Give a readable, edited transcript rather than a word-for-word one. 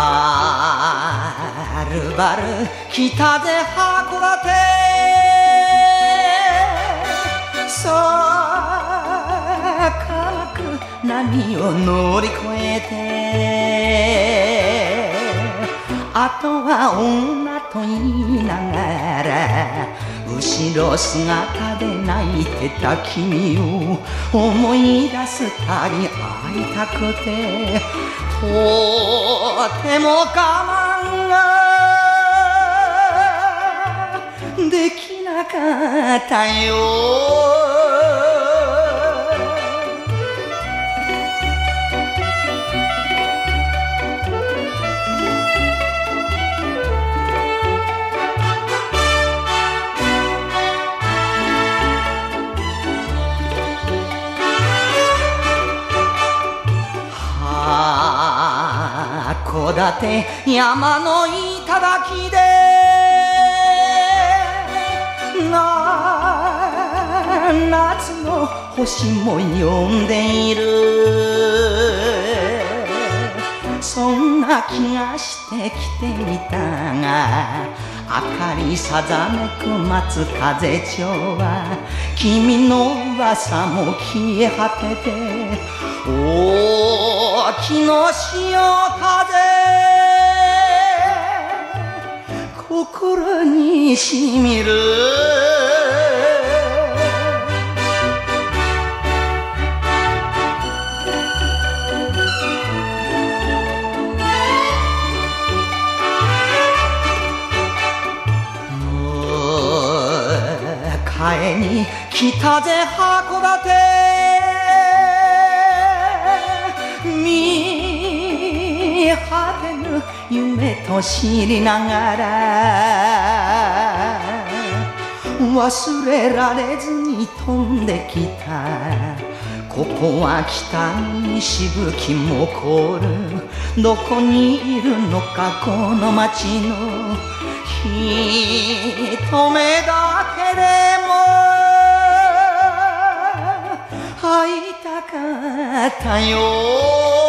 はるばる北で函館高く波を乗り越えてあとは女と言いながら後ろ姿で泣いてた君を思い出すたび会いたくてとても我慢ができなかったよ函館山の頂で夏の星も呼んでいるそんな気がしてきていたが明かりさざめく松風町は君の噂も消え果てて沖の潮風心にしみる迎えに来たぜ函館見果てぬ夢と知りながら忘れられずに飛んできたここは北にしぶきも凍るどこにいるのかこの街の一目だけでも会いたかったよ